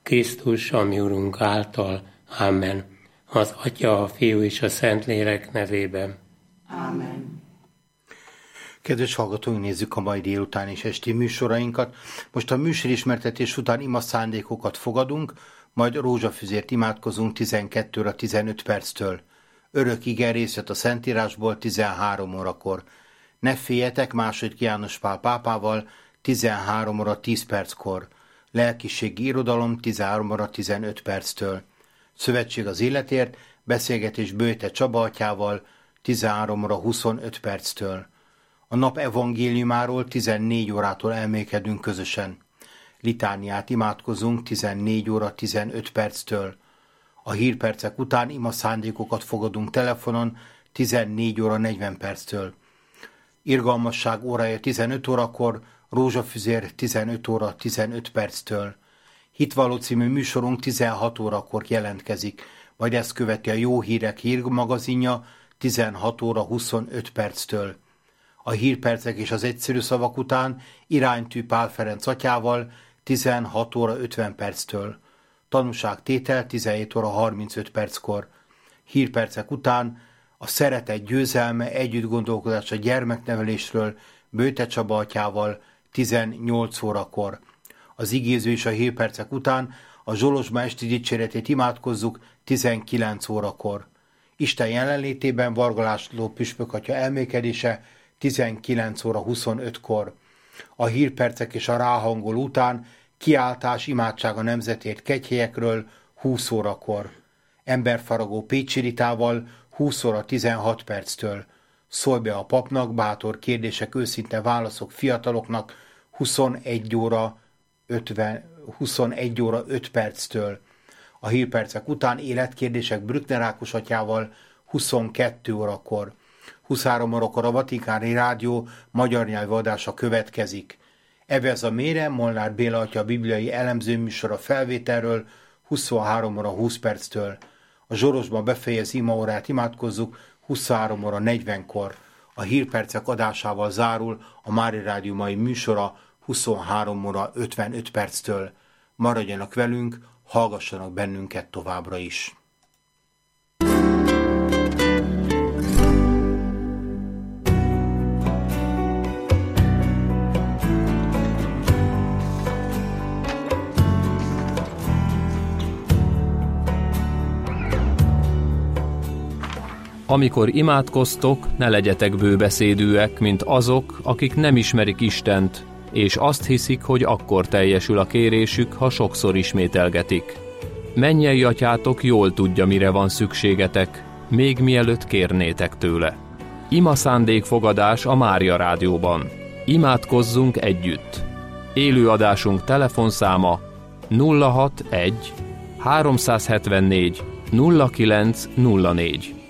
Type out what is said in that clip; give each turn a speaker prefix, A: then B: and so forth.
A: Krisztus, ami Urunk által. Amen. Az Atya, a Fiú és a Szentlélek nevében.
B: Amen.
C: Kedves hallgatóink, nézzük a mai délután és esti műsorainkat. Most a műsorismertetés után ima szándékokat fogadunk, majd rózsafüzért imádkozunk 12 óra 15 perctől. Örök igerészet a Szentírásból 13 órakor. Ne féljetek, II. János Pál pápával 13 óra 10 perckor. Lelkiségi irodalom 13 óra 15 perctől. Szövetség az életért, beszélgetés Böjte Csaba atyával 13 óra 25 perctől. A nap evangéliumáról 14 órától elmélkedünk közösen. Litániát imádkozunk 14 óra 15 perctől. A hírpercek után ima szándékokat fogadunk telefonon 14 óra 40 perctől. Irgalmasság órája 15 órakor, rózsafüzér 15 óra 15 perctől. Hitvalló című műsorunk 16 órakor jelentkezik, majd ezt követi a Jó Hírek hírmagazinja 16 óra 25 perctől. A hírpercek és az egyszerű szavak után iránytű Pál Ferenc atyával 16 óra 50 perctől. Tanúságtétel 17 óra 35 perckor. Hírpercek után a szeretet győzelme, együttgondolkodás a gyermeknevelésről Böjte Csaba atyával 18 órakor. Az igéző és a hírpercek után a Zsolozsma esti dicséretét imádkozzuk 19 órakor. Isten jelenlétében Varga László püspök atya elmélkedése 19 óra 25-kor. A hírpercek és a ráhangol után kiáltás imádság a nemzetért kegyhelyekről 20 órakor. Emberfaragó Pécsi Ritával 20 óra 16 perctől. Szólj be a papnak, bátor kérdések, őszinte válaszok fiataloknak 21 óra 5 perctől. A hírpercek után életkérdések Brückner Ákos atyával 22 órakor. 23 órakor a Vatikáni Rádió magyar nyelvű adása következik. Evez a mére, Molnár Béla atya bibliai elemzőműsor a felvételről 23 óra 20 perctől. A Zsorosban befejez imaórát imádkozzuk 23 óra 40-kor. A hírpercek adásával zárul a Mária Rádió mai műsora 23 óra 55 perctől. Maradjanak velünk, hallgassanak bennünket továbbra is.
D: Amikor imádkoztok, ne legyetek bőbeszédűek, mint azok, akik nem ismerik Istent, és azt hiszik, hogy akkor teljesül a kérésük, ha sokszor ismételgetik. Mennyei atyátok jól tudja, mire van szükségetek, még mielőtt kérnétek tőle. Ima szándékfogadás a Mária Rádióban. Imádkozzunk együtt. Élő adásunk telefonszáma 061 374 0904.